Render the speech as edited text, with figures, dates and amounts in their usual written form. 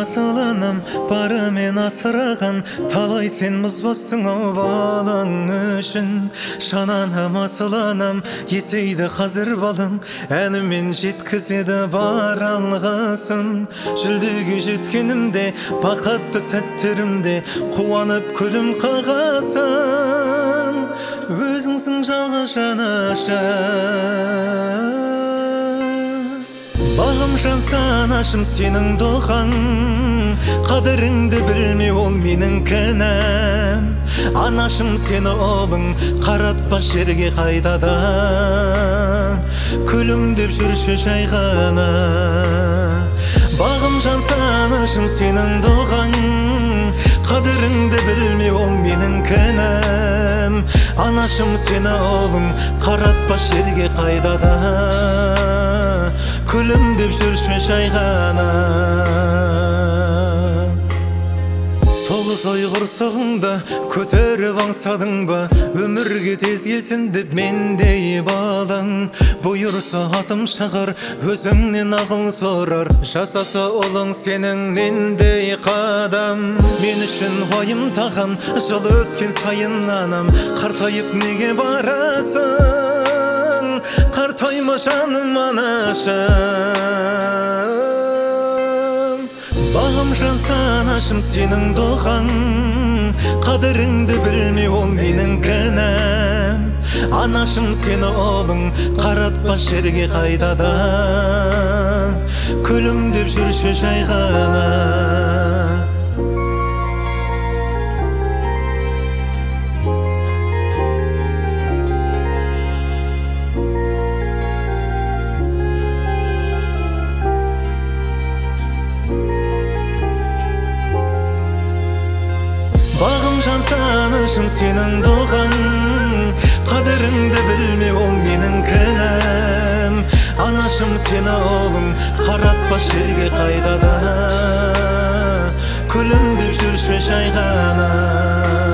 асыл анам, бары мен асыраған, талай сен мұз боссың ау балаң үшін. Шананам асыл анам, есейді қазір балың, әнімен жеткізеді бар алғысын. Жүлдеге жеткенімде, бақытты сәттерімде, қуанып күлім қағасың. Өзіңсің жалғыз жанашыр. Бағым жан санашым сенің дұғаң, қадіріңді білмеу ол менің кінәм. Анашым сені ұлың, қаратпас жерге қайдадан, күлімдеп жүрші жай ғана. Бағым жан санашым сенің дұғаң, қадіріңді білмеу ол менің кінәм. Анашым сені ұлың, қаратпас жерге қайдадан, күлімдеп жүрші жай ғана. Тоғыз ой құрсағыңда көтеріп аңсадың ба, өмірге тез келсін деп мендей балаң. Бұйырса атым шығар, өзіңнен ақыл сорар, жасаса ұлың сенің нендей қадам. Мен үшін уайымдаған, жыл өткен сайын анам, қартайып неге барасың? Қартайма жаным анашым. Бағым жан санашым сенің дұғаң, қадіріңді білмеу ол менің кінәм. Анашым сені ұлың, қаратпас жерге қайдадан, күлімдеп жүрші жай ғана. Бағым жан санашым сенің дұғаң, қадіріңді білмеу ол менің кінәм. Анашым сені ұлың, қаратпас жерге қайдадан, күлімдеп жүрші жай ғана.